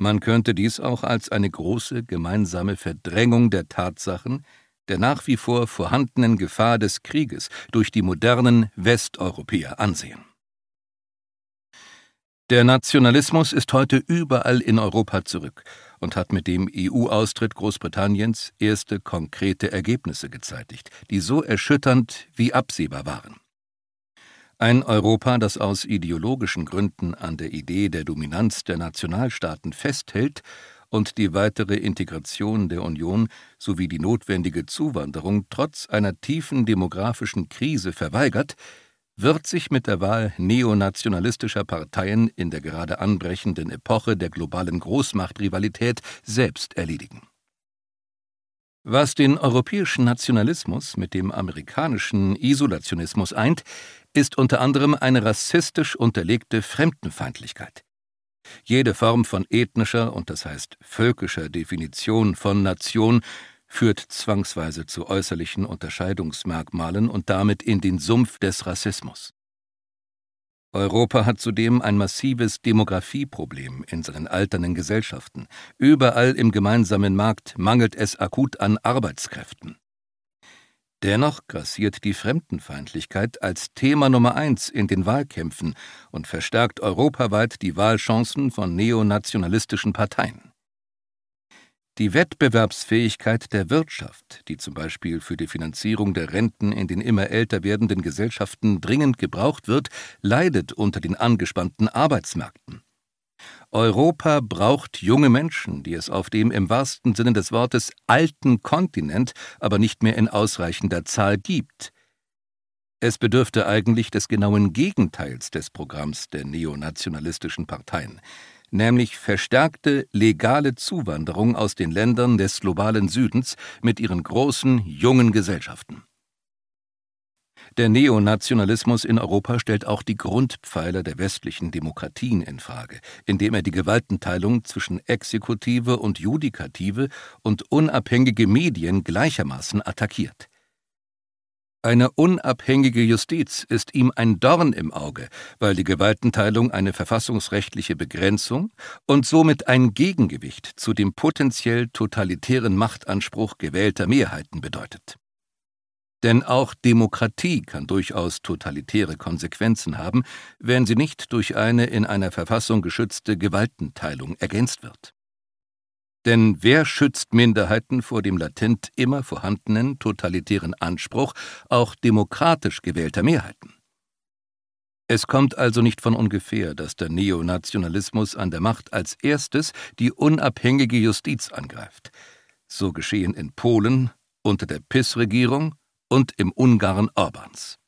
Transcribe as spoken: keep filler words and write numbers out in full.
Man könnte dies auch als eine große gemeinsame Verdrängung der Tatsachen, der nach wie vor vorhandenen Gefahr des Krieges durch die modernen Westeuropäer ansehen. Der Nationalismus ist heute überall in Europa zurück und hat mit dem E U-Austritt Großbritanniens erste konkrete Ergebnisse gezeitigt, die so erschütternd wie absehbar waren. Ein Europa, das aus ideologischen Gründen an der Idee der Dominanz der Nationalstaaten festhält und die weitere Integration der Union sowie die notwendige Zuwanderung trotz einer tiefen demografischen Krise verweigert, wird sich mit der Wahl neonationalistischer Parteien in der gerade anbrechenden Epoche der globalen Großmachtrivalität selbst erledigen. Was den europäischen Nationalismus mit dem amerikanischen Isolationismus eint, ist unter anderem eine rassistisch unterlegte Fremdenfeindlichkeit. Jede Form von ethnischer und das heißt völkischer Definition von Nation führt zwangsweise zu äußerlichen Unterscheidungsmerkmalen und damit in den Sumpf des Rassismus. Europa hat zudem ein massives Demografieproblem in seinen alternden Gesellschaften. Überall im gemeinsamen Markt mangelt es akut an Arbeitskräften. Dennoch grassiert die Fremdenfeindlichkeit als Thema Nummer eins in den Wahlkämpfen und verstärkt europaweit die Wahlchancen von neonationalistischen Parteien. Die Wettbewerbsfähigkeit der Wirtschaft, die zum Beispiel für die Finanzierung der Renten in den immer älter werdenden Gesellschaften dringend gebraucht wird, leidet unter den angespannten Arbeitsmärkten. Europa braucht junge Menschen, die es auf dem im wahrsten Sinne des Wortes alten Kontinent aber nicht mehr in ausreichender Zahl gibt. Es bedürfte eigentlich des genauen Gegenteils des Programms der neonationalistischen Parteien, nämlich verstärkte legale Zuwanderung aus den Ländern des globalen Südens mit ihren großen, jungen Gesellschaften. Der Neonationalismus in Europa stellt auch die Grundpfeiler der westlichen Demokratien infrage, indem er die Gewaltenteilung zwischen Exekutive und Judikative und unabhängige Medien gleichermaßen attackiert. Eine unabhängige Justiz ist ihm ein Dorn im Auge, weil die Gewaltenteilung eine verfassungsrechtliche Begrenzung und somit ein Gegengewicht zu dem potenziell totalitären Machtanspruch gewählter Mehrheiten bedeutet. Denn auch Demokratie kann durchaus totalitäre Konsequenzen haben, wenn sie nicht durch eine in einer Verfassung geschützte Gewaltenteilung ergänzt wird. Denn wer schützt Minderheiten vor dem latent immer vorhandenen totalitären Anspruch auch demokratisch gewählter Mehrheiten? Es kommt also nicht von ungefähr, dass der Neonationalismus an der Macht als erstes die unabhängige Justiz angreift. So geschehen in Polen unter der P I S-Regierung und im Ungarn Orbáns.